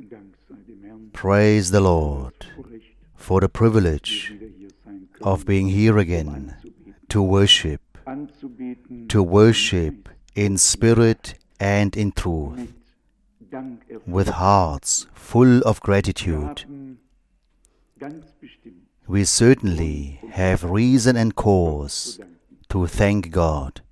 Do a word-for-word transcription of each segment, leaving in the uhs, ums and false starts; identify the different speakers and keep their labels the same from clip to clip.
Speaker 1: Praise the Lord for the privilege of being here again to worship, to worship in spirit and in truth, with hearts full of gratitude. We certainly have reason and cause to thank God.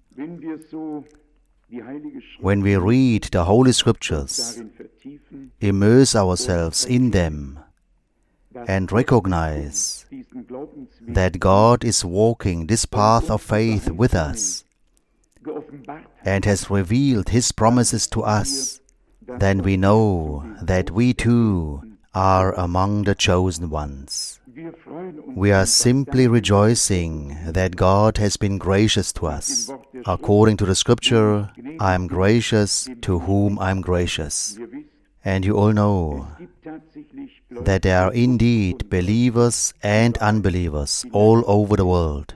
Speaker 1: When we read the Holy Scriptures, immerse ourselves in them, and recognize that God is walking this path of faith with us and has revealed His promises to us, then we know that we too are among the chosen ones. We are simply rejoicing that God has been gracious to us. According to the Scripture, I am gracious to whom I am gracious. And you all know that there are indeed believers and unbelievers all over the world.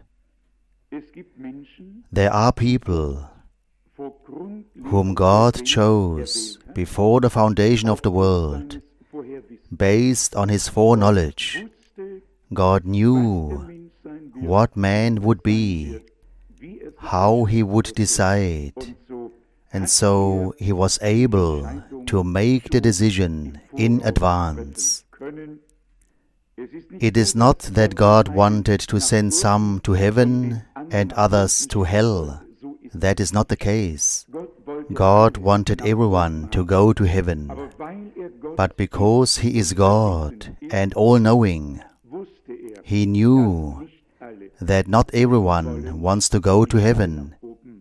Speaker 1: There are people whom God chose before the foundation of the world, based on His foreknowledge. God knew what man would be, how he would decide, and so He was able to make the decision in advance. It is not that God wanted to send some to heaven and others to hell. That is not the case. God wanted everyone to go to heaven. But because He is God and all-knowing, He knew that not everyone wants to go to heaven.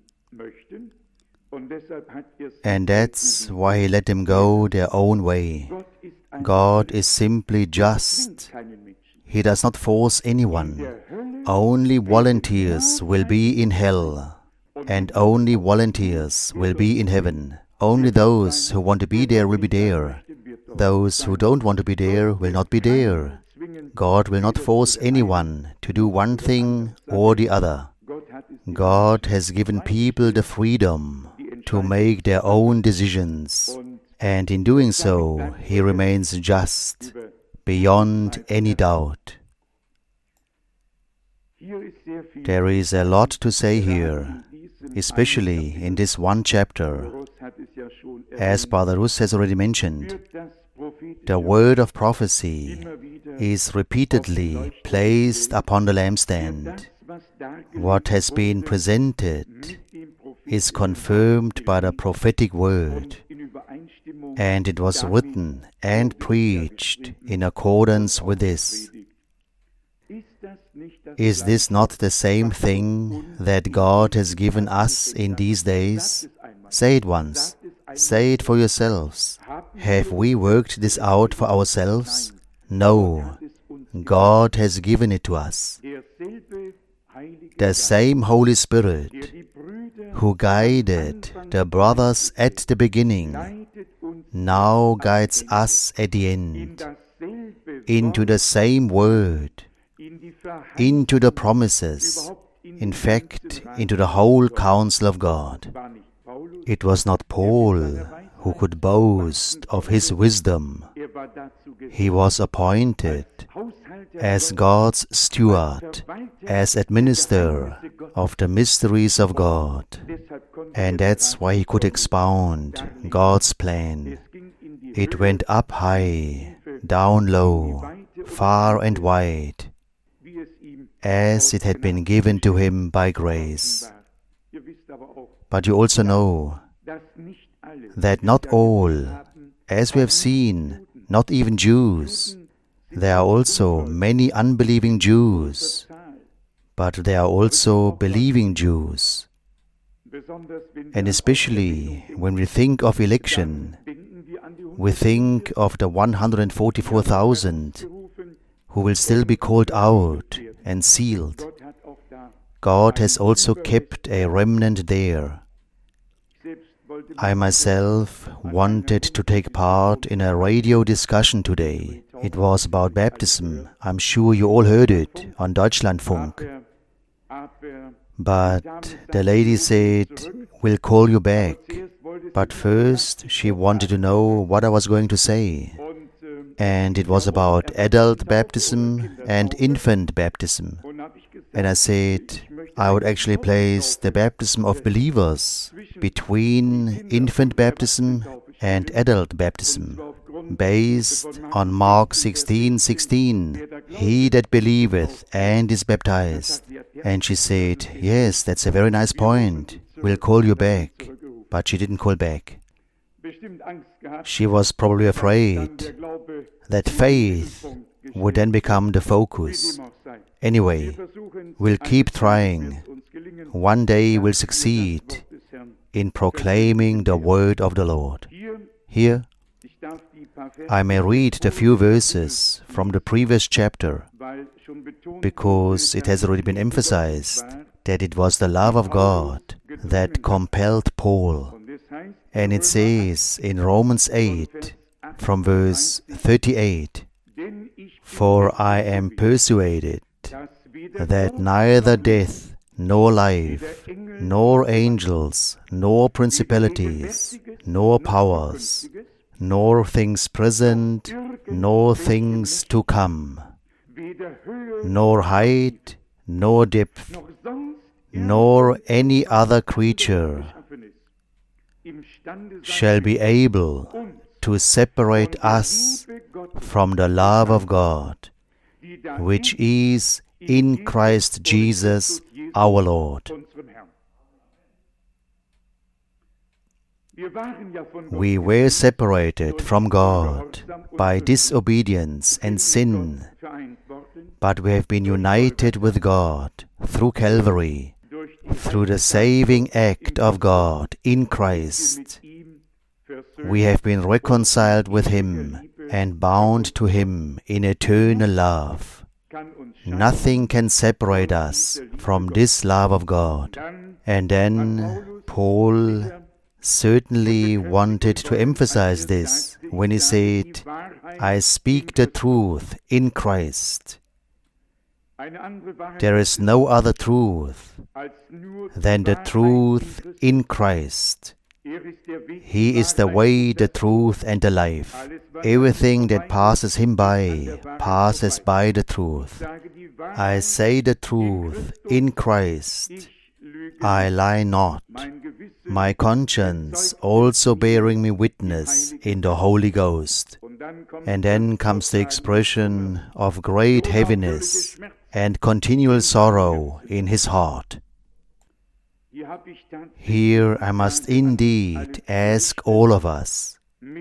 Speaker 1: And that's why He let them go their own way. God is simply just. He does not force anyone. Only volunteers will be in hell, and only volunteers will be in heaven. Only those who want to be there will be there. Those who don't want to be there will not be there. God will not force anyone to do one thing or the other. God has given people the freedom to make their own decisions, and in doing so, He remains just, beyond any doubt. There is a lot to say here, especially in this one chapter. As Brother Russ has already mentioned, the word of prophecy is repeatedly placed upon the lampstand. What has been presented is confirmed by the prophetic word, and it was written and preached in accordance with this. Is this not the same thing that God has given us in these days? Say it once. Say it for yourselves. Have we worked this out for ourselves? No. God has given it to us. The same Holy Spirit who guided the brothers at the beginning now guides us at the end into the same word, into the promises, in fact, into the whole counsel of God. It was not Paul who could boast of his wisdom. He was appointed as God's steward, as administrator of the mysteries of God. And that's why he could expound God's plan. It went up high, down low, far and wide, as it had been given to him by grace. But you also know that not all, as we have seen, not even Jews. There are also many unbelieving Jews, but there are also believing Jews. And especially when we think of election, we think of the one hundred forty-four thousand who will still be called out and sealed. God has also kept a remnant there. I myself wanted to take part in a radio discussion today. It was about baptism. I'm sure you all heard it on Deutschlandfunk. But the lady said, "We'll call you back." But first she wanted to know what I was going to say. and it was about adult baptism and infant baptism. And I said I would actually place the baptism of believers between infant baptism and adult baptism, based on Mark sixteen sixteen, he that believeth and is baptized. And she said, yes, that's a very nice point, we'll call you back. But she didn't call back. She was probably afraid that faith would then become the focus. Anyway, we'll keep trying. One day we'll succeed in proclaiming the word of the Lord. Here, I may read the few verses from the previous chapter, because it has already been emphasized that it was the love of God that compelled Paul. And it says in Romans eight, from verse thirty-eight, for I am persuaded that neither death, nor life, nor angels, nor principalities, nor powers, nor things present, nor things to come, nor height, nor depth, nor any other creature shall be able to separate us from the love of God, which is in Christ Jesus our Lord. We were separated from God by disobedience and sin, but we have been united with God through Calvary, through the saving act of God in Christ. We have been reconciled with Him and bound to Him in eternal love. Nothing can separate us from this love of God. And then Paul certainly wanted to emphasize this when he said, I speak the truth in Christ. There is no other truth than the truth in Christ. He is the way, the truth, and the life. Everything that passes Him by passes by the truth. I say the truth in Christ. I lie not. My conscience also bearing me witness in the Holy Ghost. And then comes the expression of great heaviness and continual sorrow in his heart. Here I must indeed ask all of us,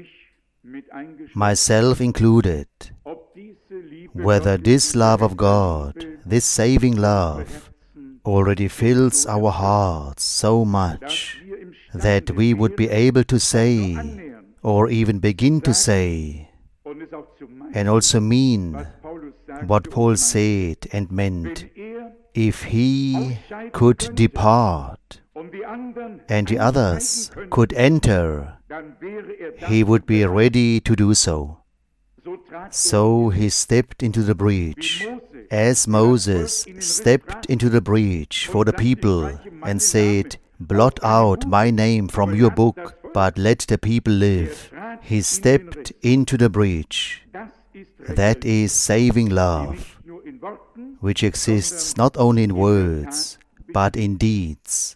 Speaker 1: myself included, whether this love of God, this saving love, already fills our hearts so much that we would be able to say, or even begin to say, and also mean what Paul said and meant. If he could depart and the others could enter, he would be ready to do so. So he stepped into the breach, as Moses stepped into the breach for the people and said, blot out my name from your book, but let the people live. He stepped into the breach. That is saving love, which exists not only in words, but in deeds.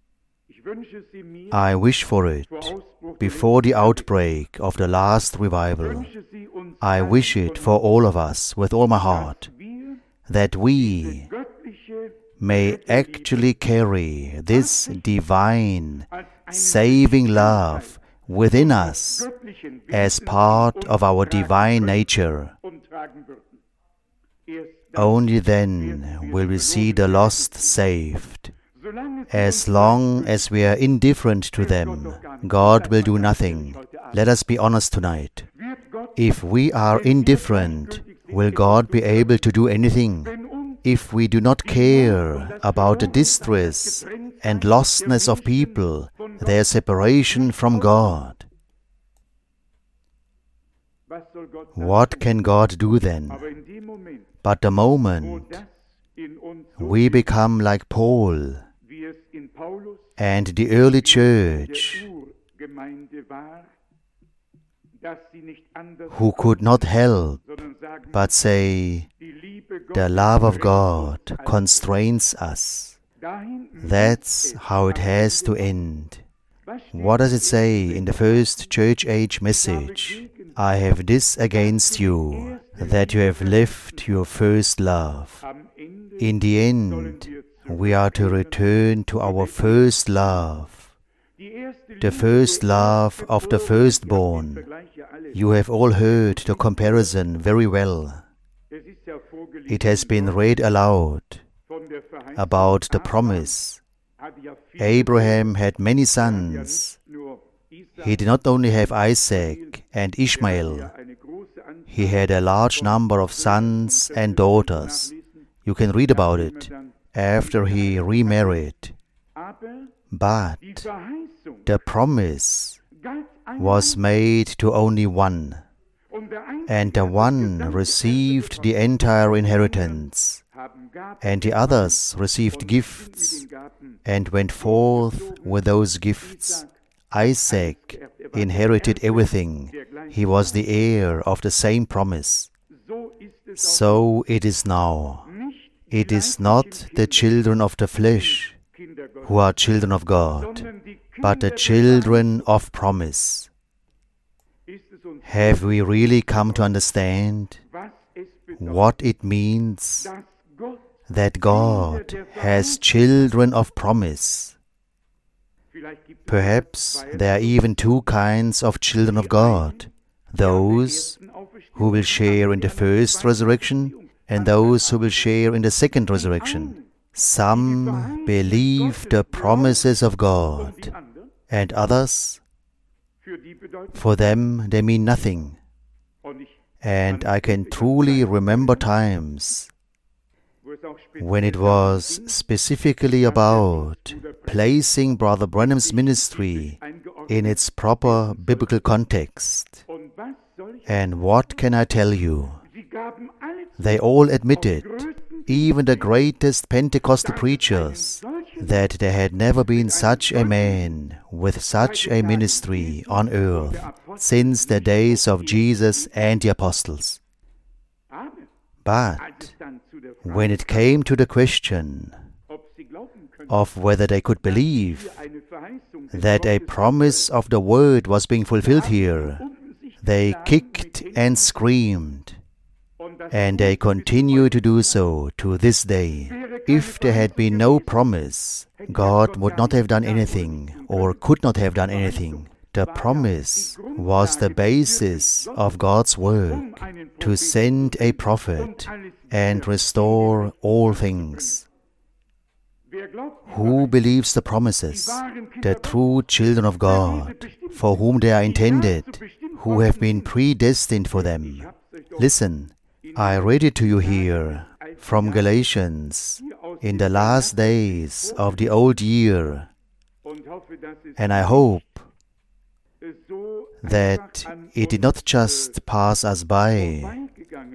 Speaker 1: I wish for it before the outbreak of the last revival. I wish it for all of us with all my heart, that we may actually carry this divine, saving love within us as part of our divine nature. Only then will we see the lost saved. As long as we are indifferent to them, God will do nothing. Let us be honest tonight. If we are indifferent, will God be able to do anything? If we do not care about the distress and lostness of people, their separation from God, what can God do then? But the moment we become like Paul and the early church, who could not help but say, the love of God constrains us. That's how it has to end. What does it say in the first church age message? I have this against you, that you have left your first love. In the end, we are to return to our first love, the first love of the firstborn. You have all heard the comparison very well. It has been read aloud about the promise. Abraham had many sons. He did not only have Isaac and Ishmael, he had a large number of sons and daughters. You can read about it after he remarried. But the promise was made to only one, and the one received the entire inheritance, and the others received gifts and went forth with those gifts. Isaac inherited everything. He was the heir of the same promise. So it is now. It is not the children of the flesh who are children of God, but the children of promise. Have we really come to understand what it means that God has children of promise? Perhaps there are even two kinds of children of God: those who will share in the first resurrection and those who will share in the second resurrection. Some believe the promises of God, and others, for them, they mean nothing. And I can truly remember times when it was specifically about placing Brother Branham's ministry in its proper biblical context. And what can I tell you? They all admitted, even the greatest Pentecostal preachers, that there had never been such a man with such a ministry on earth since the days of Jesus and the apostles. But when it came to the question of whether they could believe that a promise of the word was being fulfilled here, they kicked and screamed. And they continue to do so to this day. If there had been no promise, God would not have done anything, or could not have done anything. The promise was the basis of God's work, to send a prophet and restore all things. Who believes the promises? The true children of God, for whom they are intended, who have been predestined for them. Listen. I read it to you here from Galatians in the last days of the old year, and I hope that it did not just pass us by.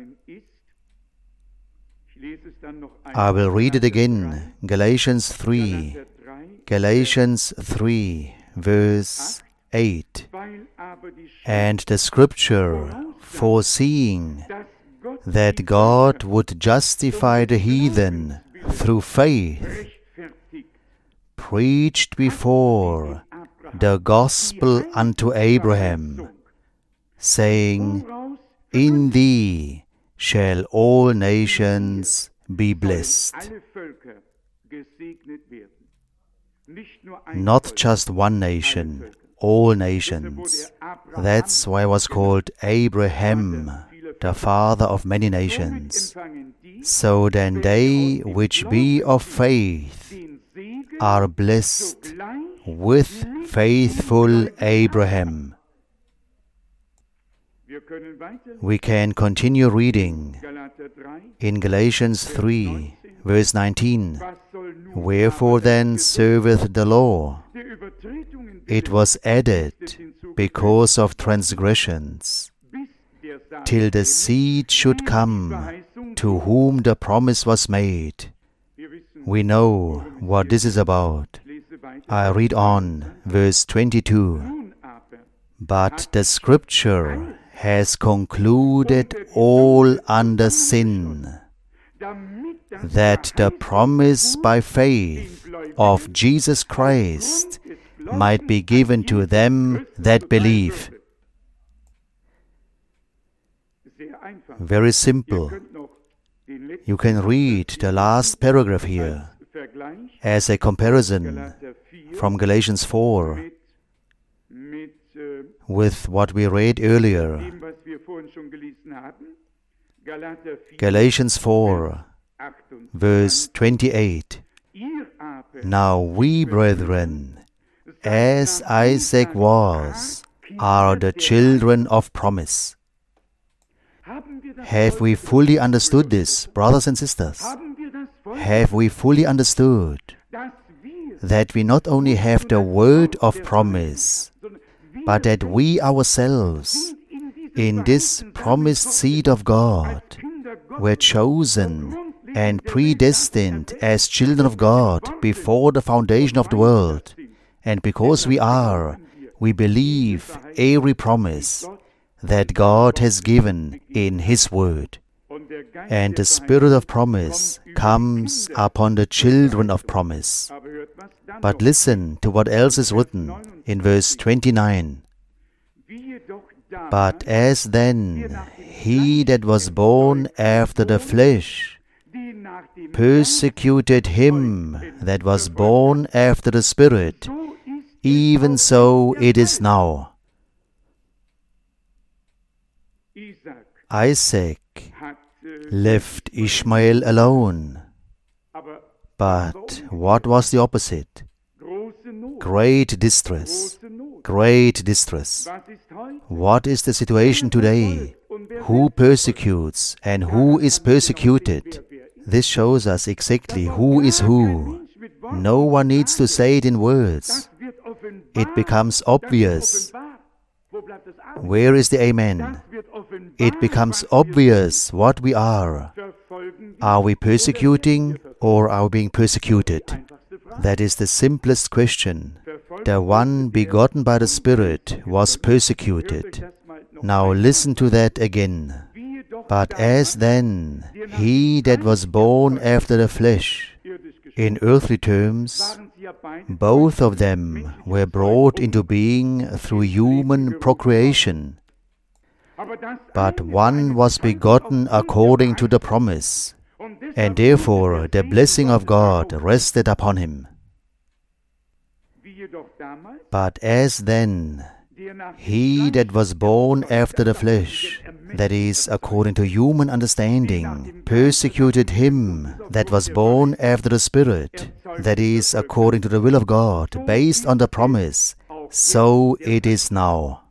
Speaker 1: I will read it again, Galatians three, Galatians three, verse eight. And the scripture, foreseeing that God would justify the heathen through faith, preached before the gospel unto Abraham, saying, in thee shall all nations be blessed. Not just one nation, all nations. That's why I was called Abraham, the father of many nations. So then they which be of faith are blessed with faithful Abraham. We can continue reading in Galatians three, verse nineteen. Wherefore then serveth the law? It was added because of transgressions, till the seed should come, to whom the promise was made. We know what this is about. I read on, verse twenty-two. But the Scripture has concluded all under sin, that the promise by faith of Jesus Christ might be given to them that believe. Very simple. You can read the last paragraph here as a comparison from Galatians four with what we read earlier. Galatians four, verse twenty-eight. Now we, brethren, as Isaac was, are the children of promise. Have we fully understood this, brothers and sisters? Have we fully understood that we not only have the word of promise, but that we ourselves, in this promised seed of God, were chosen and predestined as children of God before the foundation of the world, and because we are, we believe every promise that God has given in His Word. And the Spirit of promise comes upon the children of promise. But listen to what else is written in verse twenty-nine. But as then he that was born after the flesh persecuted him that was born after the Spirit, even so it is now. Isaac left Ishmael alone. But what was the opposite? Great distress. Great distress. What is the situation today? Who persecutes and who is persecuted? This shows us exactly who is who. No one needs to say it in words. It becomes obvious. Where is the amen? It becomes obvious what we are. Are we persecuting or are we being persecuted? That is the simplest question. The one begotten by the Spirit was persecuted. Now listen to that again. But as then he that was born after the flesh, in earthly terms, both of them were brought into being through human procreation. But one was begotten according to the promise, and therefore the blessing of God rested upon him. But as then he that was born after the flesh, that is, according to human understanding, persecuted him that was born after the Spirit, that is, according to the will of God, based on the promise, so it is now.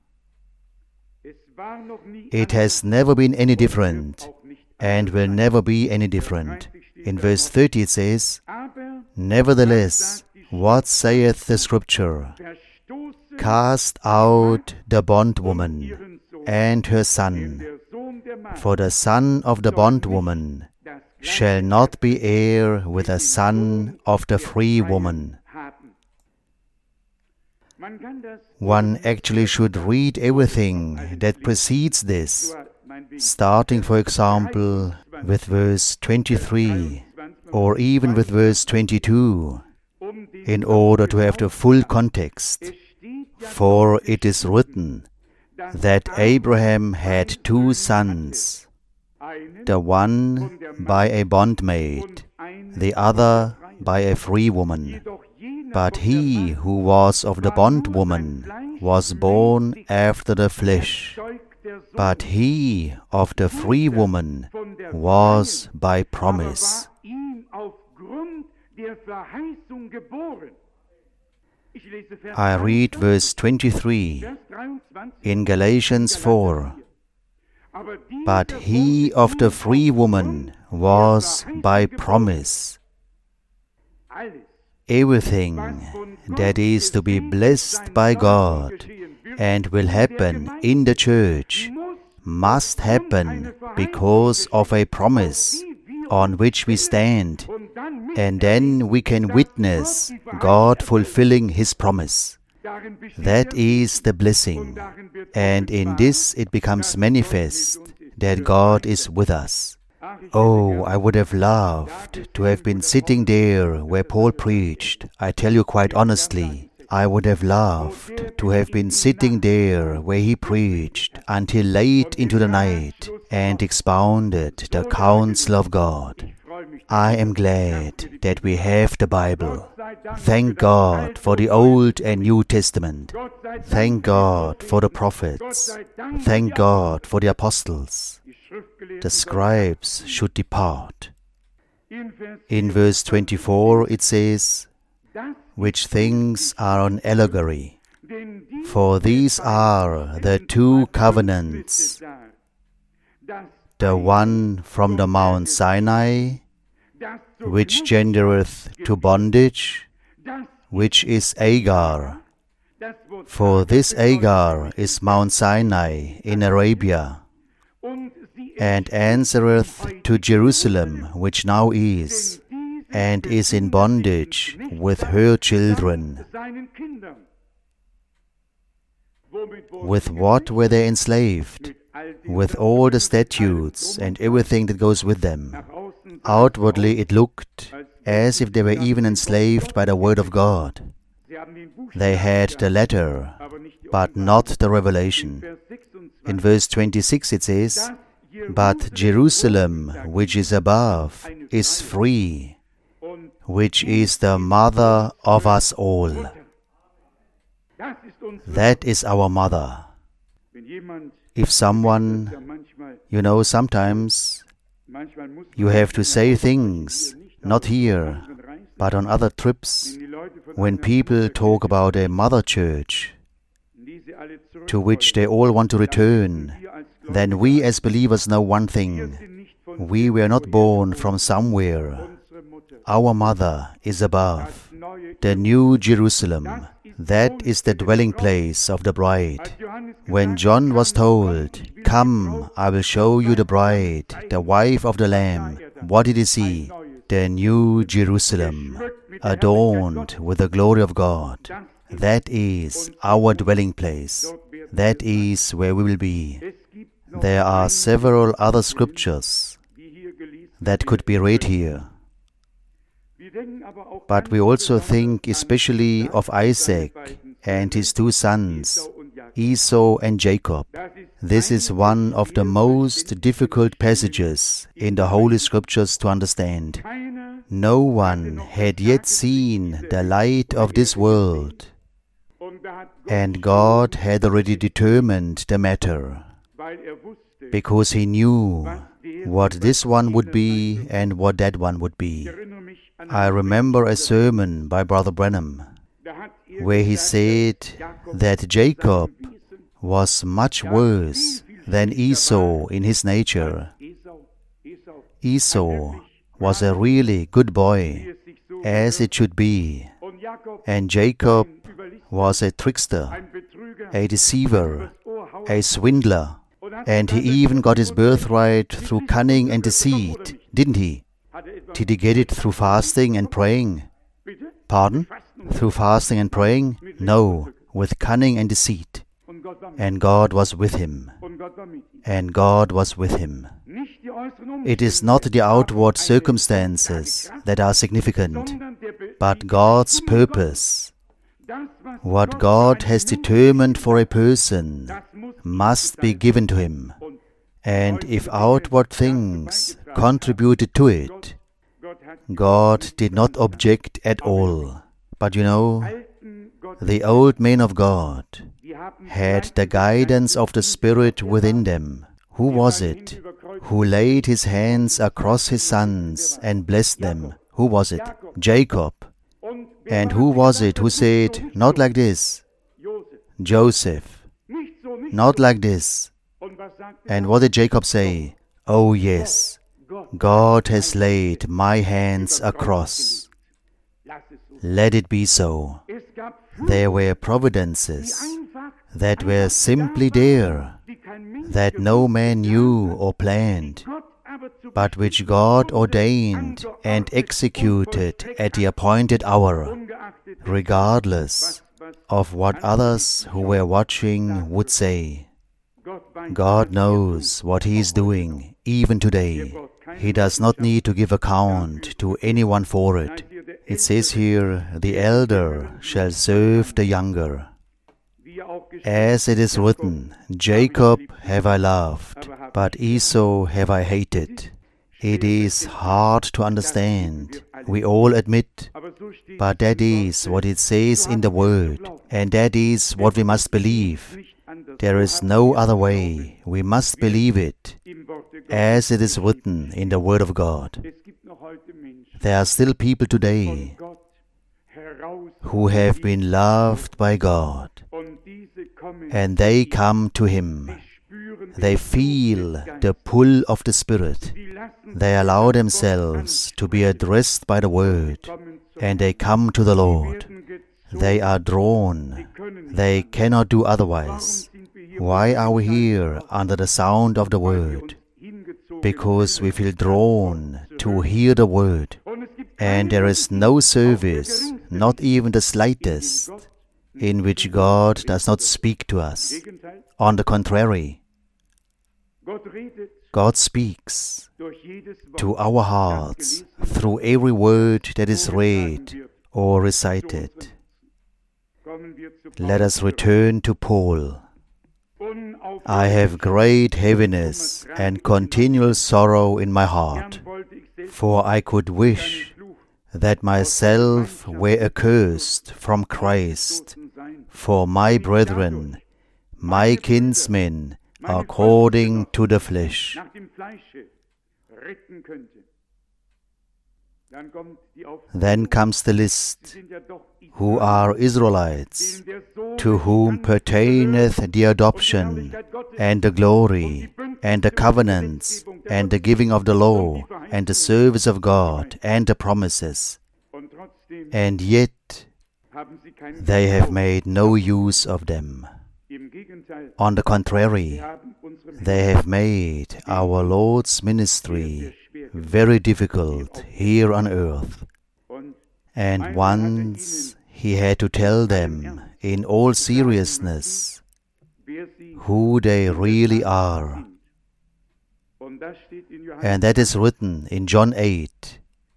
Speaker 1: It has never been any different, and will never be any different. In verse thirty it says, Nevertheless, what saith the Scripture? Cast out the bondwoman and her son, for the son of the bondwoman shall not be heir with the son of the free woman. One actually should read everything that precedes this, starting, for example, with verse twenty-three, or even with verse twenty-two, in order to have the full context. For it is written that Abraham had two sons, the one by a bondmaid, the other by a free woman. But he who was of the bondwoman was born after the flesh, but he of the free woman was by promise. I read verse twenty-three in Galatians four. But he of the free woman was by promise. Everything that is to be blessed by God and will happen in the church must happen because of a promise on which we stand, and then we can witness God fulfilling His promise. That is the blessing. and in this it becomes manifest that God is with us. Oh, I would have loved to have been sitting there where Paul preached. I tell you quite honestly, I would have loved to have been sitting there where he preached until late into the night and expounded the counsel of God. I am glad that we have the Bible. Thank God for the Old and New Testament. Thank God for the prophets. Thank God for the apostles. The scribes should depart. In verse twenty-four it says, which things are an allegory. For these are the two covenants, the one from the Mount Sinai, which gendereth to bondage, which is Agar. For this Agar is Mount Sinai in Arabia, and answereth to Jerusalem, which now is, and is in bondage with her children. With what were they enslaved? With all the statutes and everything that goes with them. Outwardly it looked as if they were even enslaved by the word of God. They had the letter, but not the revelation. In verse twenty-six it says, but Jerusalem, which is above, is free, which is the mother of us all. That is our mother. If someone, you know, sometimes you have to say things, not here, but on other trips, when people talk about a mother church, to which they all want to return, then we as believers know one thing. We were not born from somewhere. Our mother is above, the new Jerusalem. That is the dwelling place of the bride. When John was told, come, I will show you the bride, the wife of the Lamb, what did he see? The new Jerusalem, adorned with the glory of God. That is our dwelling place. That is where we will be. There are several other scriptures that could be read here. But we also think especially of Isaac and his two sons, Esau and Jacob. This is one of the most difficult passages in the Holy Scriptures to understand. No one had yet seen the light of this world, and God had already determined the matter, because He knew what this one would be and what that one would be. I remember a sermon by Brother Branham, where he said that Jacob was much worse than Esau in his nature. Esau was a really good boy, as it should be, and Jacob was a trickster, a deceiver, a swindler, and he even got his birthright through cunning and deceit, didn't he? Did he get it through fasting and praying? Pardon? Through fasting and praying? No, with cunning and deceit. And God was with him. And God was with him. It is not the outward circumstances that are significant, but God's purpose. What God has determined for a person must be given to him. And if outward things contributed to it, God did not object at all. But you know, the old men of God had the guidance of the Spirit within them. Who was it who laid his hands across his sons and blessed them? Who was it? Jacob. And who was it who said, not like this? Joseph. Not like this. And what did Jacob say? Oh yes, God has laid my hands across. Let it be so. There were providences that were simply there, that no man knew or planned, but which God ordained and executed at the appointed hour, regardless of what others who were watching would say. God knows what He is doing, even today. He does not need to give account to anyone for it. It says here, the elder shall serve the younger. As it is written, Jacob have I loved, but Esau have I hated. It is hard to understand, we all admit, but that is what it says in the Word, and that is what we must believe. There is no other way. We must believe it, as it is written in the Word of God. There are still people today who have been loved by God, and they come to Him. They feel the pull of the Spirit. They allow themselves to be addressed by the Word, and they come to the Lord. They are drawn. They cannot do otherwise. Why are we here under the sound of the Word? Because we feel drawn to hear the Word. And there is no service, not even the slightest, in which God does not speak to us. On the contrary, God speaks to our hearts through every word that is read or recited. Let us return to Paul. I have great heaviness and continual sorrow in my heart, for I could wish that myself were accursed from Christ, for my brethren, my kinsmen, according to the flesh. Then comes the list, who are Israelites, to whom pertaineth the adoption, and the glory, and the covenants, and the giving of the law, and the service of God, and the promises. And yet they have made no use of them. On the contrary, they have made our Lord's ministry very difficult here on earth. And once He had to tell them in all seriousness who they really are. And that is written in John eight.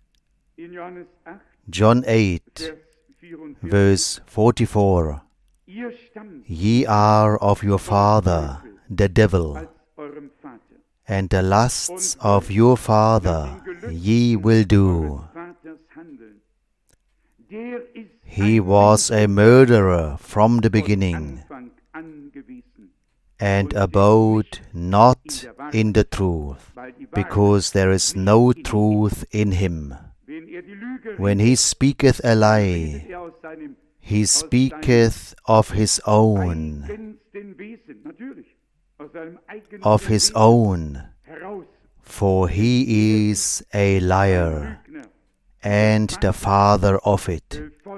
Speaker 1: John eight, verse forty-four. Ye are of your father, the devil, and the lusts of your father ye will do. He was a murderer from the beginning, and abode not in the truth, because there is no truth in him. When he speaketh a lie, he speaketh of his own, of his own, for he is a liar, and the father of it.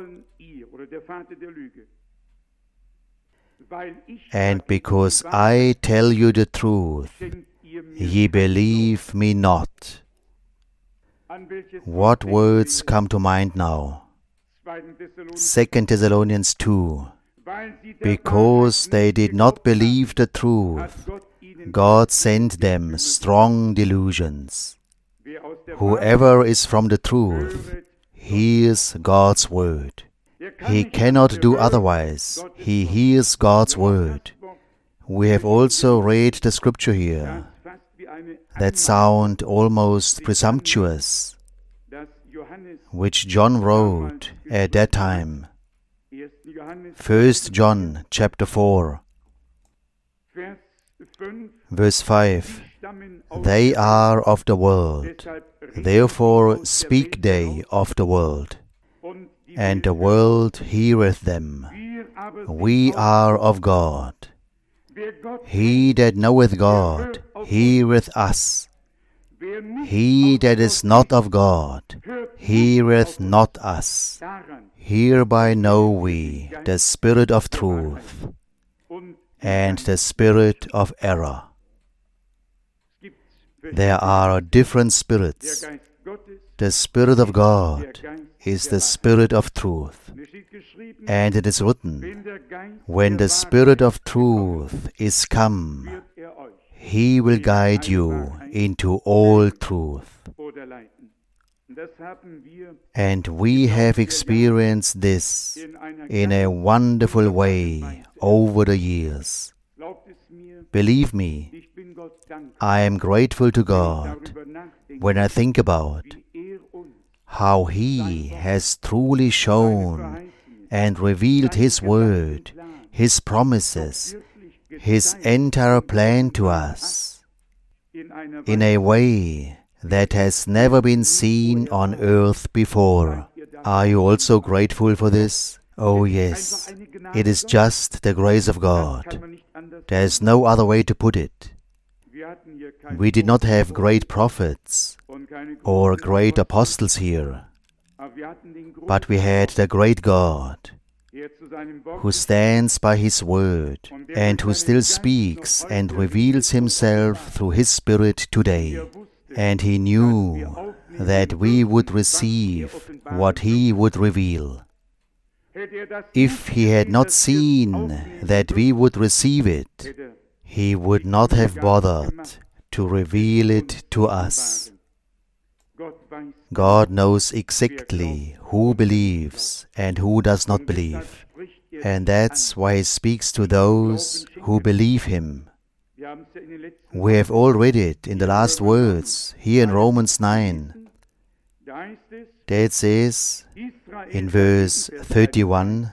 Speaker 1: And because I tell you the truth, ye believe me not. What words come to mind now? Second Thessalonians two. Because they did not believe the truth, God sent them strong delusions. Whoever is from the truth hears God's word. He cannot do otherwise. He hears God's word. We have also read the scripture here that sound almost presumptuous, which John wrote at that time. First John chapter four, verse five. They are of the world, therefore speak they of the world, and the world heareth them. We are of God. He that knoweth God heareth us. He that is not of God heareth not us. Hereby know we the spirit of truth and the spirit of error. There are different spirits. The Spirit of God is the Spirit of truth. And it is written, when the Spirit of truth is come, He will guide you into all truth. And we have experienced this in a wonderful way over the years. Believe me, I am grateful to God when I think about how He has truly shown and revealed His word, His promises, His entire plan to us in a way that has never been seen on earth before. Are you also grateful for this? Oh yes, it is just the grace of God. There is no other way to put it. We did not have great prophets or great apostles here, but we had the great God, who stands by His word and who still speaks and reveals Himself through His Spirit today. And He knew that we would receive what He would reveal. If He had not seen that we would receive it, He would not have bothered to reveal it to us. God knows exactly who believes and who does not believe. And that's why He speaks to those who believe Him. We have all read it in the last words, here in Romans nine. There it says, in verse thirty-one,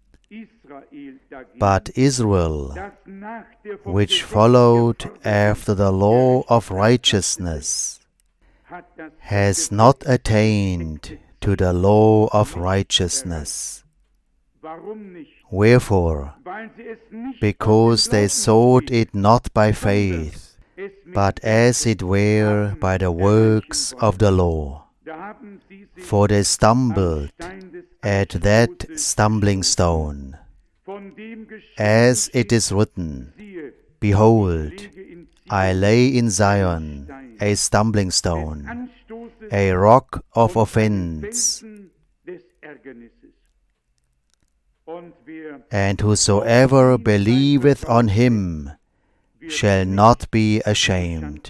Speaker 1: but Israel, which followed after the law of righteousness, has not attained to the law of righteousness. Wherefore? Because they sought it not by faith, but as it were by the works of the law. For they stumbled at that stumbling stone. As it is written, behold, I lay in Zion a stumbling stone, a rock of offense, and whosoever believeth on Him shall not be ashamed.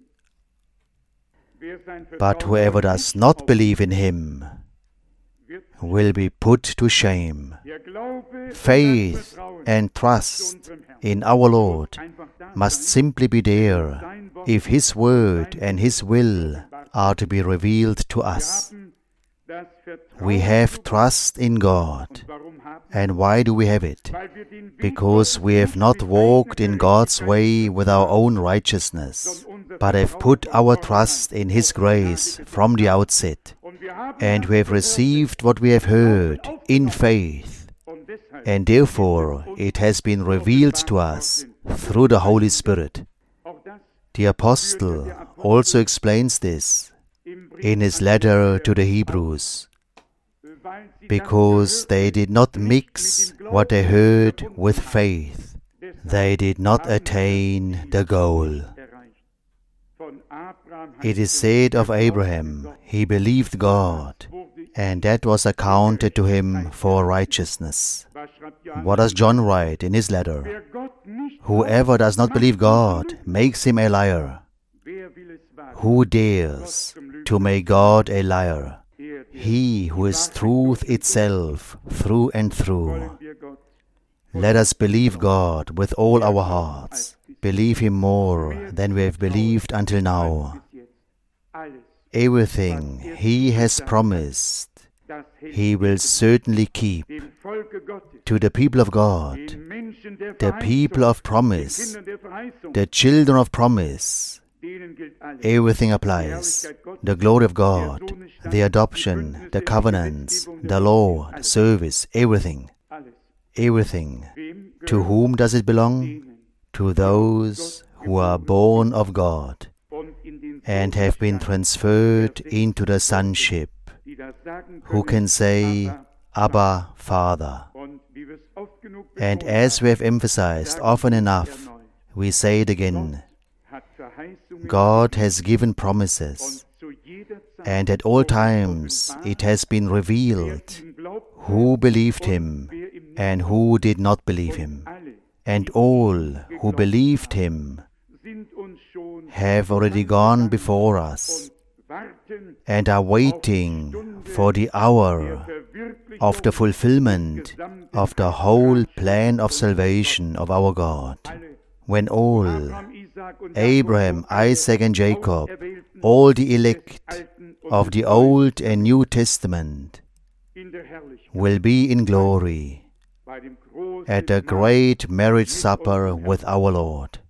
Speaker 1: But whoever does not believe in Him will be put to shame. Faith and trust in our Lord must simply be there if His word and His will are to be revealed to us. We have trust in God. And why do we have it? Because we have not walked in God's way with our own righteousness, but have put our trust in His grace from the outset. And we have received what we have heard in faith. And therefore it has been revealed to us through the Holy Spirit. The Apostle also explains this in his letter to the Hebrews, because they did not mix what they heard with faith. They did not attain the goal. It is said of Abraham, he believed God, and that was accounted to him for righteousness. What does John write in his letter? Whoever does not believe God makes him a liar. Who dares to make God a liar? He who is truth itself through and through. Let us believe God with all our hearts. Believe Him more than we have believed until now. Everything He has promised, He will certainly keep. To the people of God, the people of promise, the children of promise, everything applies. The glory of God, the adoption, the covenants, the law, the service, everything. Everything. To whom does it belong? To those who are born of God and have been transferred into the sonship, who can say, Abba, Father. And as we have emphasized often enough, we say it again, God has given promises, and at all times it has been revealed who believed him and who did not believe him. And all who believed him have already gone before us and are waiting for the hour of the fulfillment of the whole plan of salvation of our God, when all, Abraham, Isaac and Jacob, all the elect of the Old and New Testament, will be in glory at the great marriage supper with our Lord.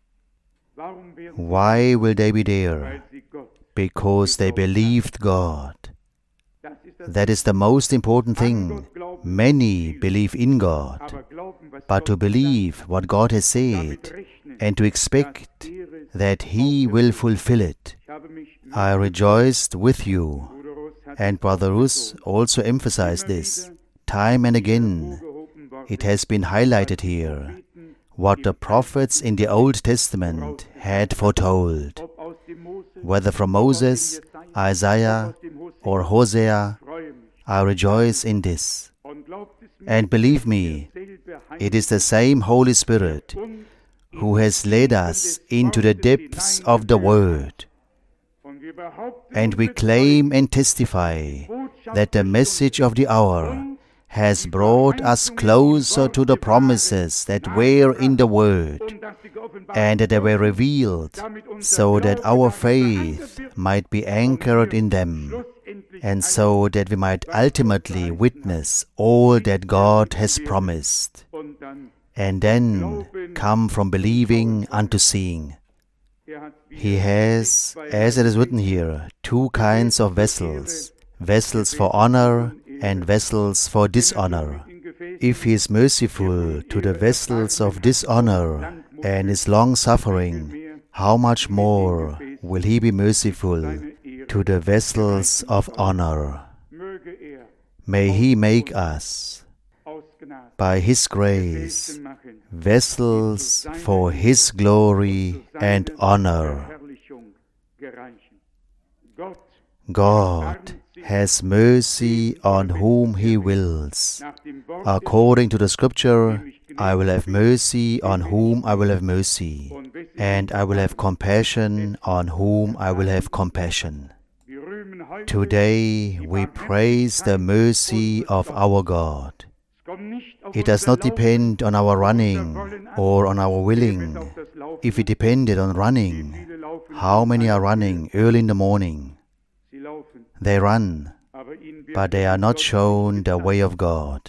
Speaker 1: Why will they be there? Because they believed God. That is the most important thing. Many believe in God, but to believe what God has said and to expect that He will fulfill it. I rejoiced with you, and Brother Rus also emphasized this time and again. It has been highlighted here, what the prophets in the Old Testament had foretold, whether from Moses, Isaiah, or Hosea. I rejoice in this. And believe me, it is the same Holy Spirit who has led us into the depths of the Word. And we claim and testify that the message of the hour has brought us closer to the promises that were in the Word, and that they were revealed, so that our faith might be anchored in them, and so that we might ultimately witness all that God has promised, and then come from believing unto seeing. He has, as it is written here, two kinds of vessels, vessels for honor and vessels for dishonor. If He is merciful to the vessels of dishonor and is long-suffering, how much more will He be merciful to the vessels of honor? May He make us, by His grace, vessels for His glory and honor. God has mercy on whom He wills. According to the Scripture, I will have mercy on whom I will have mercy, and I will have compassion on whom I will have compassion. Today we praise the mercy of our God. It does not depend on our running or on our willing. If it depended on running, how many are running early in the morning? They run, but they are not shown the way of God.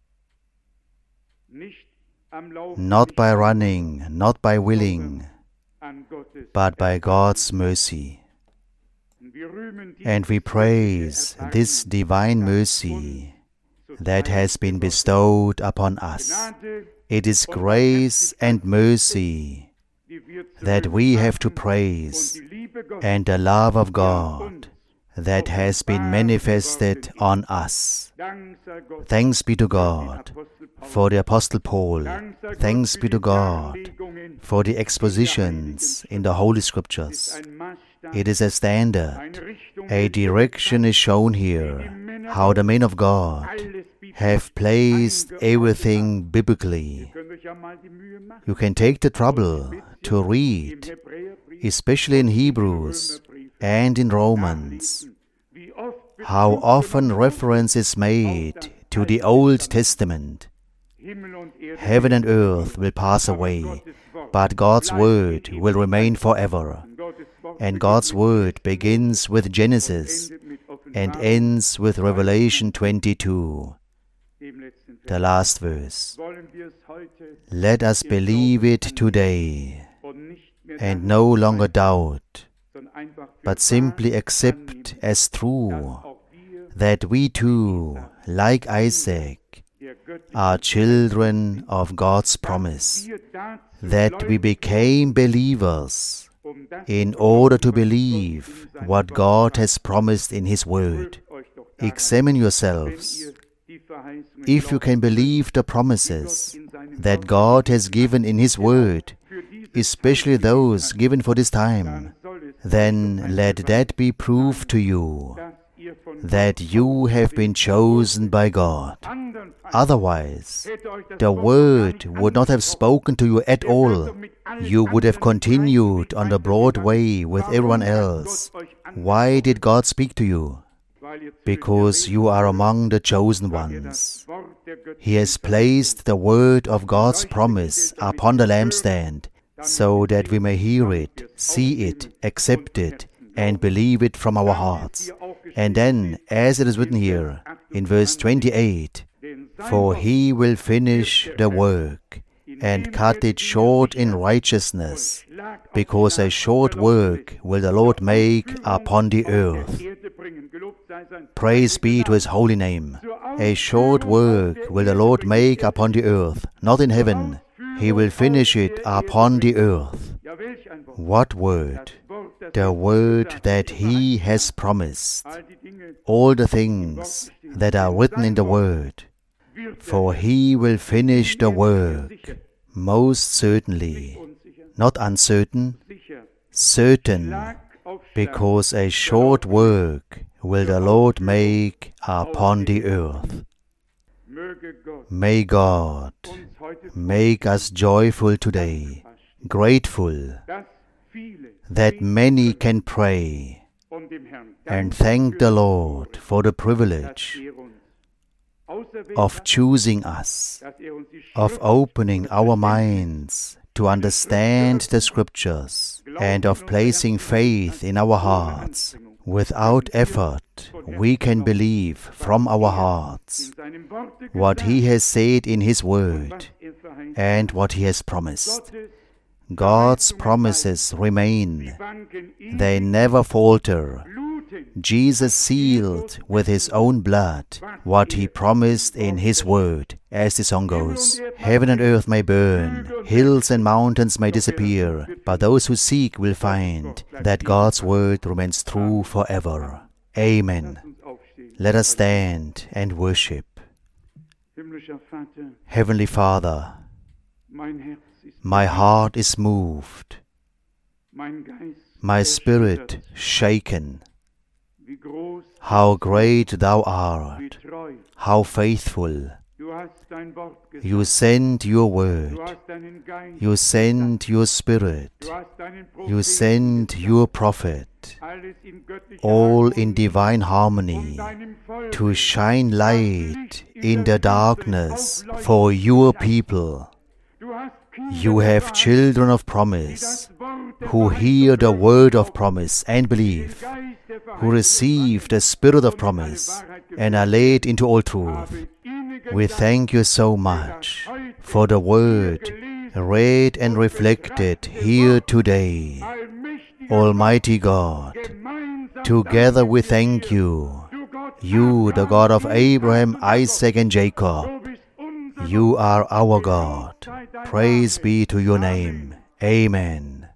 Speaker 1: Not by running, not by willing, but by God's mercy. And we praise this divine mercy that has been bestowed upon us. It is grace and mercy that we have to praise, and the love of God that has been manifested on us. Thanks be to God for the Apostle Paul. Thanks be to God for the expositions in the Holy Scriptures. It is a standard, a direction is shown here, how the men of God have placed everything biblically. You can take the trouble to read, especially in Hebrews and in Romans, how often reference is made to the Old Testament. Heaven and earth will pass away, but God's Word will remain forever. And God's Word begins with Genesis and ends with Revelation twenty-two, the last verse. Let us believe it today, and no longer doubt, but simply accept as true that we too, like Isaac, are children of God's promise, that we became believers in order to believe what God has promised in His Word. Examine yourselves. If you can believe the promises that God has given in His Word, especially those given for this time, then let that be proof to you that you have been chosen by God. Otherwise, the Word would not have spoken to you at all. You would have continued on the broad way with everyone else. Why did God speak to you? Because you are among the chosen ones. He has placed the word of God's promise upon the lampstand, so that we may hear it, see it, accept it, and believe it from our hearts. And then, as it is written here, in verse twenty-eight, for He will finish the work, and cut it short in righteousness, because a short work will the Lord make upon the earth. Praise be to His holy name. A short work will the Lord make upon the earth, not in heaven. He will finish it upon the earth. What word? The word that He has promised. All the things that are written in the word. For He will finish the work. Most certainly, not uncertain, certain, because a short work will the Lord make upon the earth. May God make us joyful today, grateful that many can pray and thank the Lord for the privilege of choosing us, of opening our minds to understand the Scriptures, and of placing faith in our hearts. Without effort, we can believe from our hearts what He has said in His Word and what He has promised. God's promises remain. They never falter. Jesus sealed with His own blood what He promised in His Word. As the song goes, heaven and earth may burn, hills and mountains may disappear, but those who seek will find that God's Word remains true forever. Amen. Let us stand and worship. Heavenly Father, my heart is moved, my spirit shaken. How great Thou art, how faithful. You send Your word, You send Your Spirit, You send Your prophet, all in divine harmony, to shine light in the darkness for Your people. You have children of promise, who hear the word of promise and believe, who receive the Spirit of promise and are led into all truth. We thank You so much for the word read and reflected here today. Almighty God, together we thank You, You, the God of Abraham, Isaac, and Jacob. You are our God. Praise be to Your name. Amen.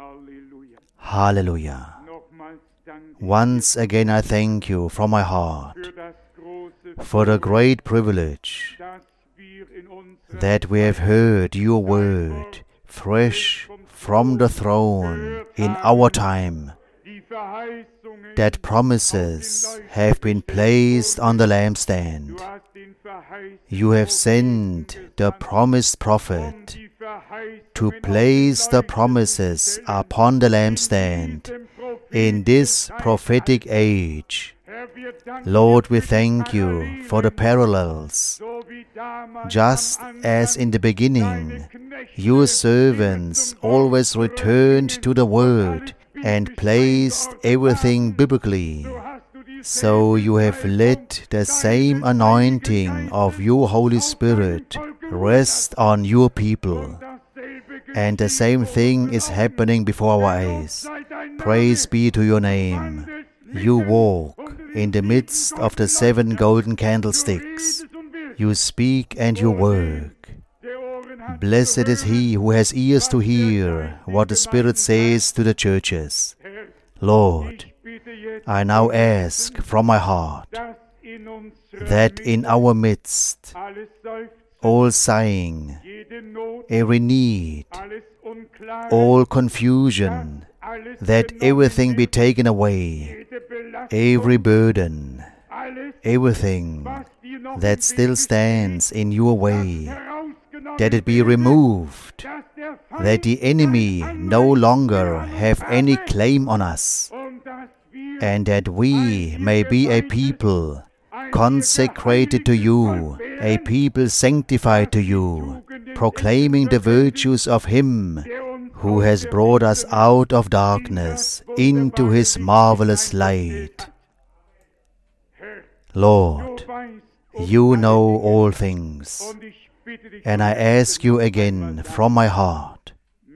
Speaker 1: Hallelujah. Once again I thank You from my heart for the great privilege that we have heard Your word fresh from the throne in our time, that promises have been placed on the lampstand. You have sent the promised prophet to place the promises upon the lampstand in this prophetic age. Lord, we thank You for the parallels. Just as in the beginning, Your servants always returned to the Word and placed everything biblically, so You have let the same anointing of Your Holy Spirit rest on Your people. And the same thing is happening before our eyes. Praise be to Your name. You walk in the midst of the seven golden candlesticks. You speak and You work. Blessed is he who has ears to hear what the Spirit says to the churches. Lord, I now ask from my heart that in our midst all sighing, every need, all confusion, that everything be taken away, every burden, everything that still stands in your way, that it be removed, that the enemy no longer have any claim on us, and that we may be a people consecrated to you, a people sanctified to you, proclaiming the virtues of Him who has brought us out of darkness into His marvelous light. Lord, you know all things, and I ask you again from my heart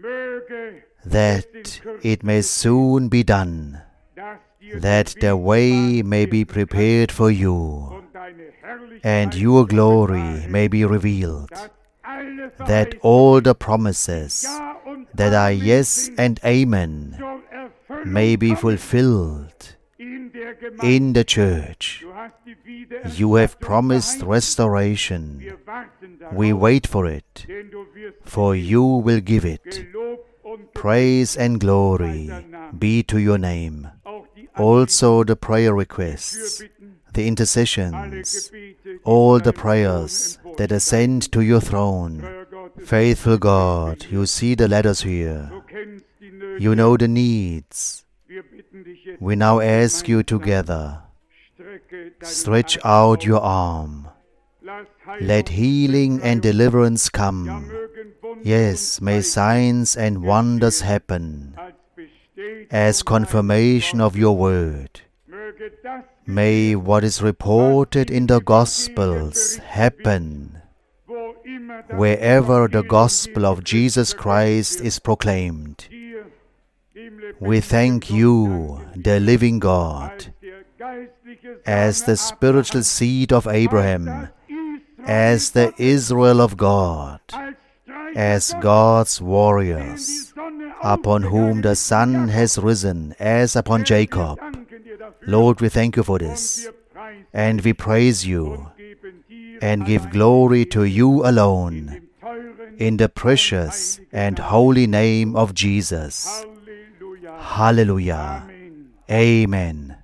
Speaker 1: that it may soon be done, that the way may be prepared for you, and your glory may be revealed, that all the promises that are yes and amen may be fulfilled in the church. You have promised restoration. We wait for it, for you will give it. Praise and glory be to your name. Also the prayer requests, the intercessions, all the prayers that ascend to your throne. Faithful God, you see the letters here. You know the needs. We now ask you together, stretch out your arm. Let healing and deliverance come. Yes, may signs and wonders happen as confirmation of your word. May what is reported in the Gospels happen wherever the gospel of Jesus Christ is proclaimed. We thank you, the living God, as the spiritual seed of Abraham, as the Israel of God, as God's warriors, upon whom the sun has risen as upon Jacob. Lord, we thank you for this, and we praise you, and give glory to you alone, in the precious and holy name of Jesus. Hallelujah. Amen.